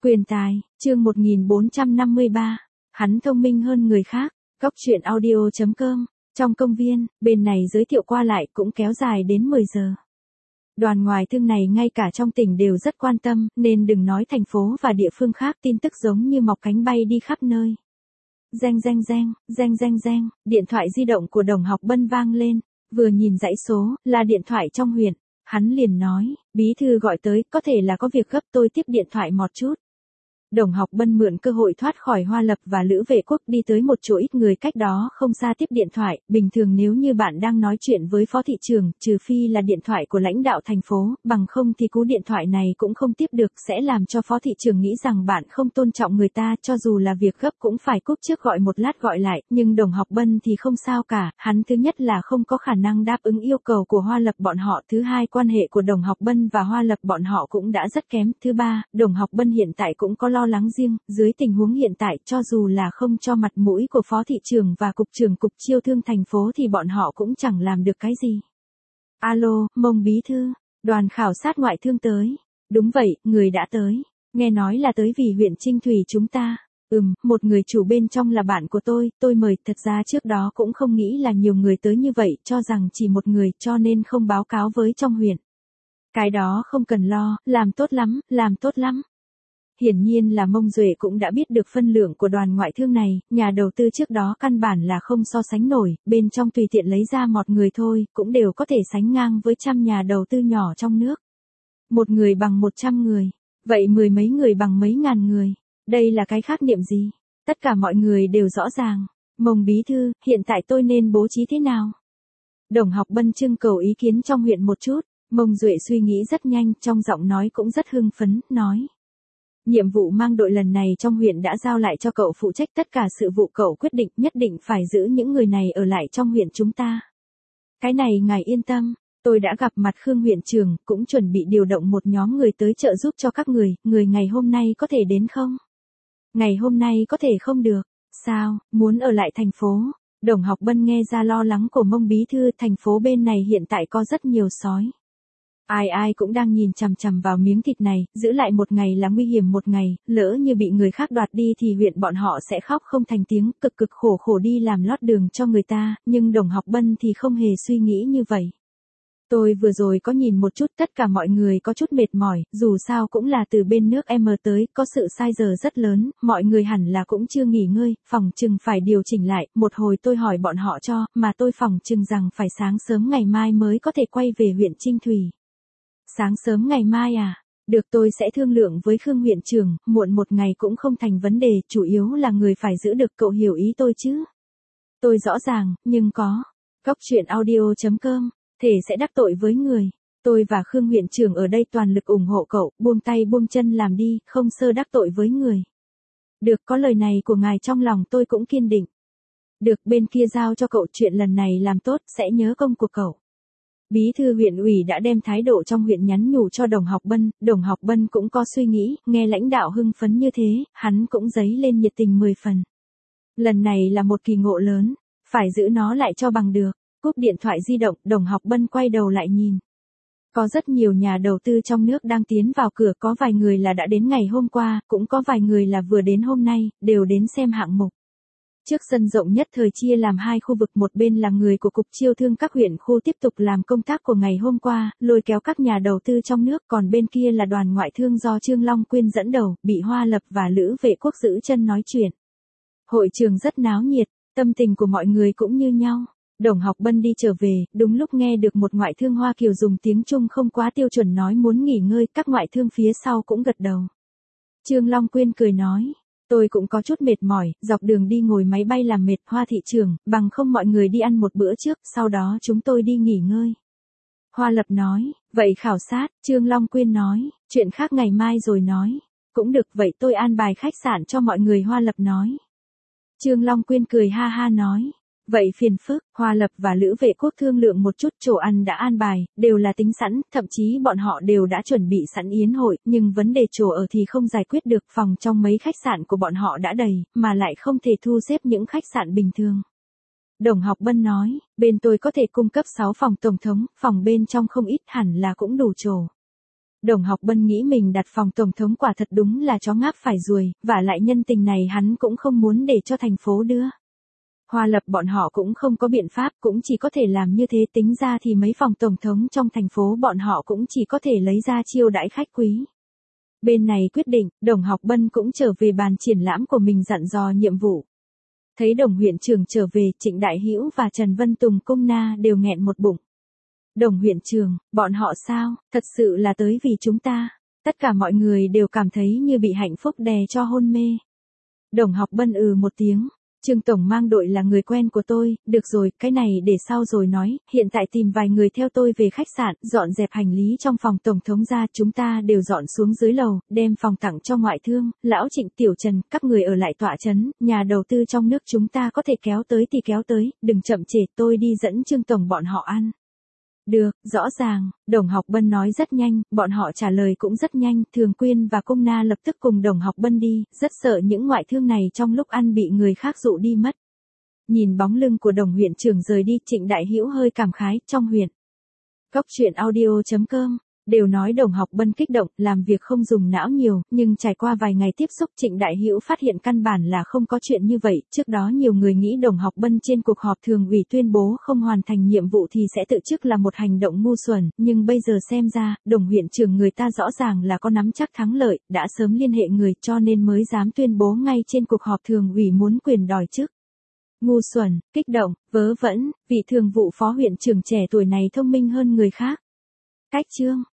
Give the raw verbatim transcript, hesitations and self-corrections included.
Quyền tài, chương một nghìn bốn trăm năm mươi ba. Hắn thông minh hơn người khác. Góc truyện audio chấm com. Trong công viên, bên này giới thiệu qua lại cũng kéo dài đến mười giờ. Đoàn ngoại thương này ngay cả trong tỉnh đều rất quan tâm, nên đừng nói thành phố và địa phương khác, tin tức giống như mọc cánh bay đi khắp nơi. Reng reng reng, reng reng reng, điện thoại di động của Đồng Học Bân vang lên, vừa nhìn dãy số, là điện thoại trong huyện. Hắn liền nói, bí thư gọi tới, có thể là có việc gấp, tôi tiếp điện thoại một chút. Đồng Học Bân mượn cơ hội thoát khỏi Hoa Lập và Lữ Vệ Quốc đi tới một chỗ ít người cách đó không xa tiếp điện thoại. Bình thường nếu như bạn đang nói chuyện với phó thị trưởng, trừ phi là điện thoại của lãnh đạo thành phố, bằng không thì cú điện thoại này cũng không tiếp được, sẽ làm cho phó thị trưởng nghĩ rằng bạn không tôn trọng người ta, cho dù là việc gấp cũng phải cúp trước gọi một lát gọi lại. Nhưng Đồng Học Bân thì không sao cả, hắn thứ nhất là không có khả năng đáp ứng yêu cầu của Hoa Lập bọn họ, thứ hai quan hệ của Đồng Học Bân và Hoa Lập bọn họ cũng đã rất kém, thứ ba, Đồng Học Bân hiện tại cũng có lo lắng riêng, dưới tình huống hiện tại cho dù là không cho mặt mũi của phó thị trưởng và cục trưởng cục chiêu thương thành phố thì bọn họ cũng chẳng làm được cái gì. Alo, Mông bí thư, đoàn khảo sát ngoại thương tới. Đúng vậy, người đã tới. Nghe nói là tới vì huyện Trinh Thủy chúng ta. Ừm, một người chủ bên trong là bạn của tôi, tôi mời, thật ra trước đó cũng không nghĩ là nhiều người tới như vậy, cho rằng chỉ một người, cho nên không báo cáo với trong huyện. Cái đó không cần lo, làm tốt lắm, làm tốt lắm. Hiển nhiên là Mông Duệ cũng đã biết được phân lượng của đoàn ngoại thương này, nhà đầu tư trước đó căn bản là không so sánh nổi, bên trong tùy tiện lấy ra một người thôi, cũng đều có thể sánh ngang với trăm nhà đầu tư nhỏ trong nước. Một người bằng một trăm người, vậy mười mấy người bằng mấy ngàn người, đây là cái khác niệm gì? Tất cả mọi người đều rõ ràng. Mông bí thư, hiện tại tôi nên bố trí thế nào? Đồng Học Bân trưng cầu ý kiến trong huyện một chút, Mông Duệ suy nghĩ rất nhanh, trong giọng nói cũng rất hưng phấn, nói. Nhiệm vụ mang đội lần này trong huyện đã giao lại cho cậu phụ trách, tất cả sự vụ cậu quyết định, nhất định phải giữ những người này ở lại trong huyện chúng ta. Cái này ngài yên tâm, tôi đã gặp mặt Khương huyện trưởng, cũng chuẩn bị điều động một nhóm người tới trợ giúp cho các người, người ngày hôm nay có thể đến không? Ngày hôm nay có thể không được, sao, muốn ở lại thành phố? Đồng Học Bân nghe ra lo lắng của Mông bí thư, thành phố bên này hiện tại có rất nhiều sói. Ai ai cũng đang nhìn chằm chằm vào miếng thịt này, giữ lại một ngày là nguy hiểm một ngày, lỡ như bị người khác đoạt đi thì huyện bọn họ sẽ khóc không thành tiếng, cực cực khổ khổ đi làm lót đường cho người ta, nhưng Đồng Học Bân thì không hề suy nghĩ như vậy. Tôi vừa rồi có nhìn một chút, tất cả mọi người có chút mệt mỏi, dù sao cũng là từ bên nước M tới, có sự sai giờ rất lớn, mọi người hẳn là cũng chưa nghỉ ngơi, phòng chừng phải điều chỉnh lại, một hồi tôi hỏi bọn họ cho, mà tôi phòng chừng rằng phải sáng sớm ngày mai mới có thể quay về huyện Trinh Thủy. Sáng sớm ngày mai à? Được, tôi sẽ thương lượng với Khương huyện trưởng, muộn một ngày cũng không thành vấn đề, chủ yếu là người phải giữ được, cậu hiểu ý tôi chứ? Tôi rõ ràng, nhưng có. Góc truyện audio chấm com, thể sẽ đắc tội với người. Tôi và Khương huyện trưởng ở đây toàn lực ủng hộ cậu, buông tay buông chân làm đi, không sơ đắc tội với người. Được, có lời này của ngài trong lòng tôi cũng kiên định. Được, bên kia giao cho cậu, chuyện lần này làm tốt, sẽ nhớ công của cậu. Bí thư huyện ủy đã đem thái độ trong huyện nhắn nhủ cho Đồng Học Bân, Đồng Học Bân cũng có suy nghĩ, nghe lãnh đạo hưng phấn như thế, hắn cũng dấy lên nhiệt tình mười phần. Lần này là một kỳ ngộ lớn, phải giữ nó lại cho bằng được. Cúp điện thoại di động, Đồng Học Bân quay đầu lại nhìn. Có rất nhiều nhà đầu tư trong nước đang tiến vào cửa, có vài người là đã đến ngày hôm qua, cũng có vài người là vừa đến hôm nay, đều đến xem hạng mục. Trước sân rộng nhất thời chia làm hai khu vực, một bên là người của cục chiêu thương các huyện khu tiếp tục làm công tác của ngày hôm qua, lôi kéo các nhà đầu tư trong nước, còn bên kia là đoàn ngoại thương do Trương Long Quyên dẫn đầu, bị Hoa Lập và Lữ Vệ Quốc giữ chân nói chuyện. Hội trường rất náo nhiệt, tâm tình của mọi người cũng như nhau. Đồng Học Bân đi trở về, đúng lúc nghe được một ngoại thương Hoa Kiều dùng tiếng Trung không quá tiêu chuẩn nói muốn nghỉ ngơi, các ngoại thương phía sau cũng gật đầu. Trương Long Quyên cười nói. Tôi cũng có chút mệt mỏi, dọc đường đi ngồi máy bay làm mệt, Hoa thị trưởng, bằng không mọi người đi ăn một bữa trước, sau đó chúng tôi đi nghỉ ngơi. Hoa Lập nói, vậy khảo sát, Trương Long Quyên nói, chuyện khác ngày mai rồi nói. Cũng được, vậy tôi an bài khách sạn cho mọi người, Hoa Lập nói. Trương Long Quyên cười ha ha nói. Vậy phiền phức, Hoa Lập và Lữ Vệ Quốc thương lượng một chút, chỗ ăn đã an bài, đều là tính sẵn, thậm chí bọn họ đều đã chuẩn bị sẵn yến hội, nhưng vấn đề chỗ ở thì không giải quyết được, phòng trong mấy khách sạn của bọn họ đã đầy, mà lại không thể thu xếp những khách sạn bình thường. Đồng Học Bân nói, bên tôi có thể cung cấp sáu phòng tổng thống, phòng bên trong không ít, hẳn là cũng đủ chỗ. Đồng Học Bân nghĩ mình đặt phòng tổng thống quả thật đúng là chó ngáp phải ruồi, vả lại nhân tình này hắn cũng không muốn để cho thành phố đưa. Hoa Lập bọn họ cũng không có biện pháp, cũng chỉ có thể làm như thế, tính ra thì mấy phòng tổng thống trong thành phố bọn họ cũng chỉ có thể lấy ra chiêu đãi khách quý. Bên này quyết định, Đồng Học Bân cũng trở về bàn triển lãm của mình dặn dò nhiệm vụ. Thấy Đồng huyện trưởng trở về, Trịnh Đại Hữu và Trần Vân Tùng Cung Na đều nghẹn một bụng. Đồng huyện trưởng, bọn họ sao, thật sự là tới vì chúng ta. Tất cả mọi người đều cảm thấy như bị hạnh phúc đè cho hôn mê. Đồng Học Bân ừ một tiếng. Trương Tổng mang đội là người quen của tôi, được rồi, cái này để sau rồi nói, hiện tại tìm vài người theo tôi về khách sạn, dọn dẹp hành lý trong phòng Tổng thống ra, chúng ta đều dọn xuống dưới lầu, đem phòng tặng cho ngoại thương, Lão Trịnh, Tiểu Trần, các người ở lại tọa chấn, nhà đầu tư trong nước chúng ta có thể kéo tới thì kéo tới, đừng chậm trễ, tôi đi dẫn Trương Tổng bọn họ ăn. Được, rõ ràng, Đồng Học Bân nói rất nhanh, bọn họ trả lời cũng rất nhanh, Thường Quyên và Cung Na lập tức cùng Đồng Học Bân đi, rất sợ những ngoại thương này trong lúc ăn bị người khác dụ đi mất. Nhìn bóng lưng của Đồng huyện trưởng rời đi, Trịnh Đại Hữu hơi cảm khái, trong huyện. Góc truyện audio chấm com đều nói Đồng Học Bân kích động, làm việc không dùng não nhiều, nhưng trải qua vài ngày tiếp xúc, Trịnh Đại Hữu phát hiện căn bản là không có chuyện như vậy. Trước đó nhiều người nghĩ Đồng Học Bân trên cuộc họp thường ủy tuyên bố không hoàn thành nhiệm vụ thì sẽ tự chức là một hành động ngu xuẩn, nhưng bây giờ xem ra, Đồng huyện trưởng người ta rõ ràng là có nắm chắc thắng lợi, đã sớm liên hệ người cho nên mới dám tuyên bố ngay trên cuộc họp thường ủy muốn quyền đòi chức. Ngu xuẩn, kích động, vớ vẩn, vị thường vụ phó huyện trưởng trẻ tuổi này thông minh hơn người khác. Cách chương